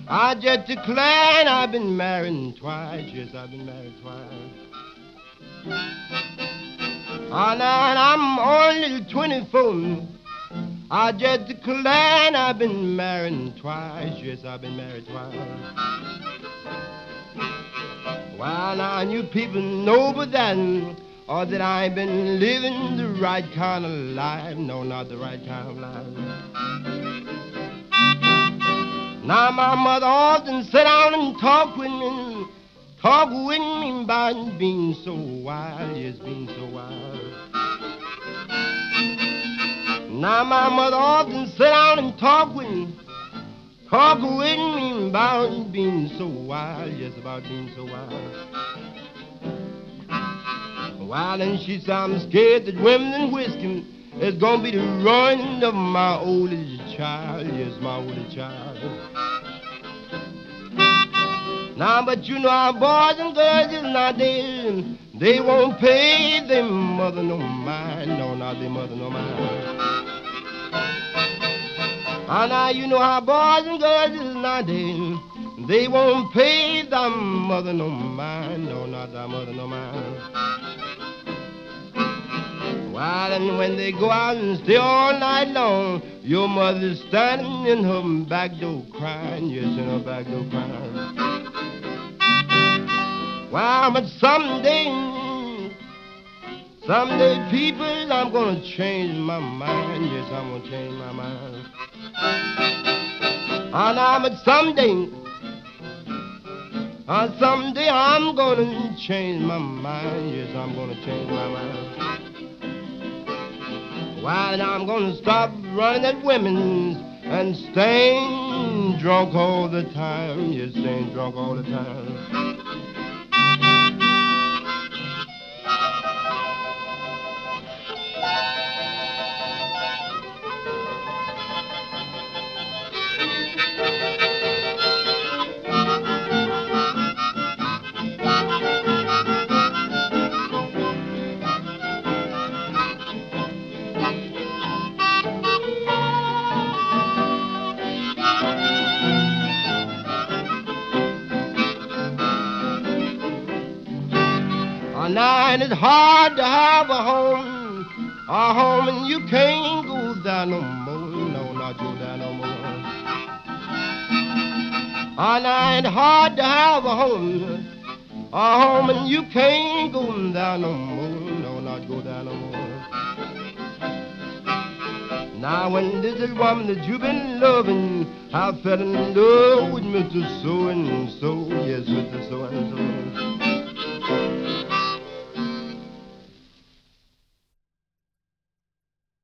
I just declare I've been married twice. Yes, I've been married twice. And I'm only 24. I just declare I've been married twice. Yes, I've been married twice. Well, now you people know but that, or that I've been living the right kind of life. No, not the right kind of life. Now my mother often sit down and talk with me about being so wild, yes, being so wild. Now my mother often sit down and talk with me about being so wild, yes, about being so wild. Well, and she said, I'm scared that women and whiskey is gonna be the ruin of my oldest child, yes, my oldest child. Now, but you know our boys and girls is nowadays, they won't pay their mother no mind, no, not their mother no mind. And now you know how boys and girls is nowadays, they won't pay their mother no mind, no, not their mother no mind. Well, and when they go out and stay all night long, your mother's standing in her back door crying, yes, in her back door crying. Well, but someday, people, I'm gonna change my mind, yes, I'm gonna change my mind. And but someday I'm gonna change my mind, yes, I'm gonna change my mind. Why, now I'm gonna stop running at women and staying drunk all the time, yes, staying drunk all the time. Now it's hard to have a home and you can't go there no more, no, not go there no more. Now it's hard to have a home and you can't go there no more, no, not go there no more. Now when this is woman that you've been loving, I fell in love with Mr. So-and-so, yes, Mr. So-and-so.